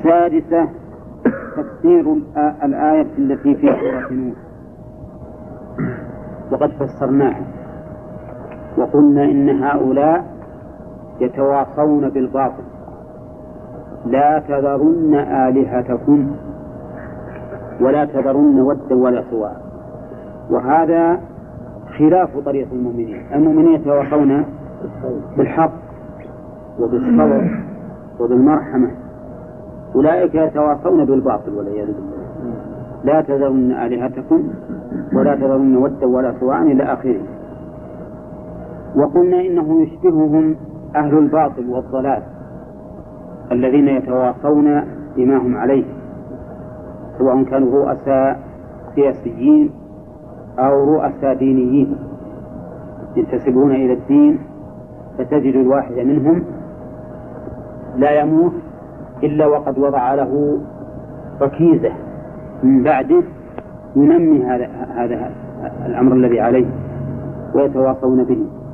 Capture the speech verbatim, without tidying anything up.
السادسة تفسير الآية التي في سورة نوح، وقد فسرناها وقلنا إن هؤلاء يتواصون بالباطل، لا تذرن آلهتكم ولا تذرن ودا ولا سواعا، وهذا خلاف طريق المؤمنين. المؤمنين يتواصون بالحق وبالصبر وبالمرحمة، أولئك يتواصون بالباطل والعياذ بالله. لا تذرن آلهتكم ولا تذرن ودا ولا سواعا إلى آخره. وقلنا إنه يشبههم أهل الباطل والضلال الذين يتواصون بما هم عليه، سواء كانوا رؤساء سياسيين أو رؤساء دينيين ينتسبون إلى الدين، فتجد الواحد منهم لا يموت إلا وقد وضع له ركيزة من بعده ينمي هذا هذا الأمر الذي عليه ويتواصون به.